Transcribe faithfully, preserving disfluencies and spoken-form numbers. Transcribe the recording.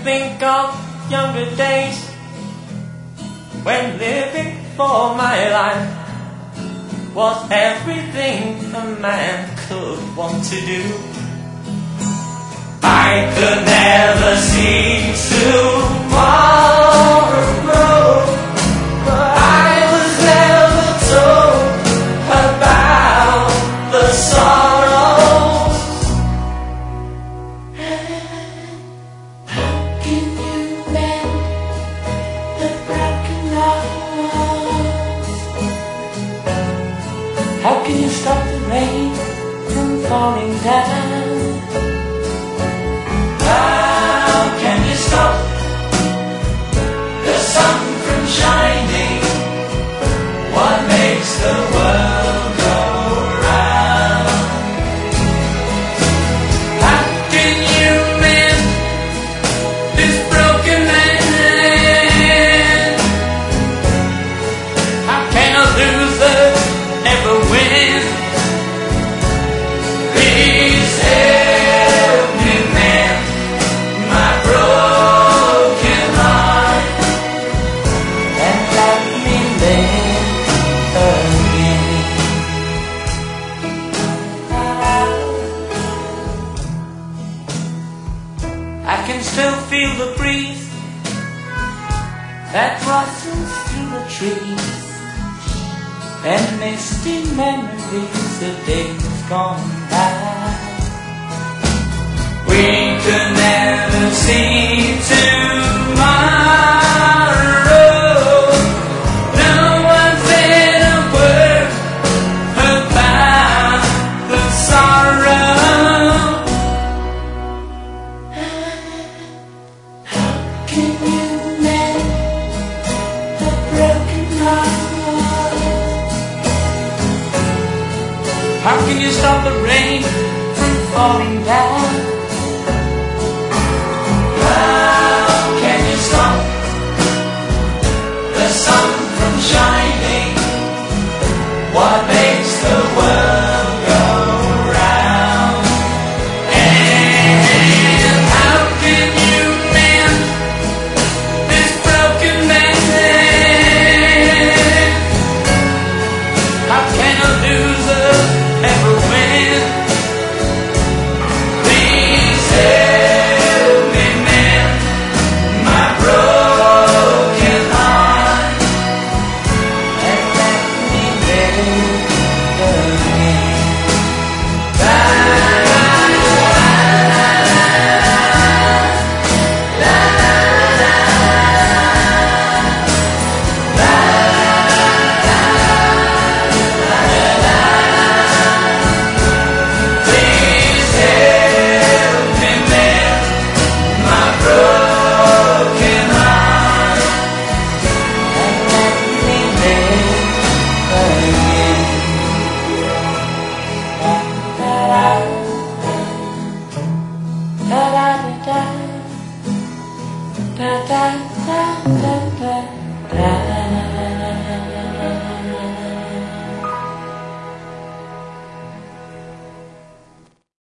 think of younger days when living for my life was everything a man could want to do. I could never see tomorrow, but I was never told about the sorrows. How can you mend the broken hearts? How can you stop the rain from falling down? How can you stop the sun from shining? What makes the world go round? How can you mend this broken man? How can a loser ever win? Please help me mend my broken heart And let me live again. I can still feel the breeze That rustles through the trees and misty memories of days gone by. we could never see tomorrow. No one said a word about the sorrow. Can you mend the broken heart? How can you stop the rain from falling down? How can you stop the sun from shining? What makes the world go round? And how can you mend this broken man? How can a loser ever win? Please help me mend my broken heart And let me live again. La, la, la, please help me mend my broken heart. And let me live again. Da da da da da da da da da da.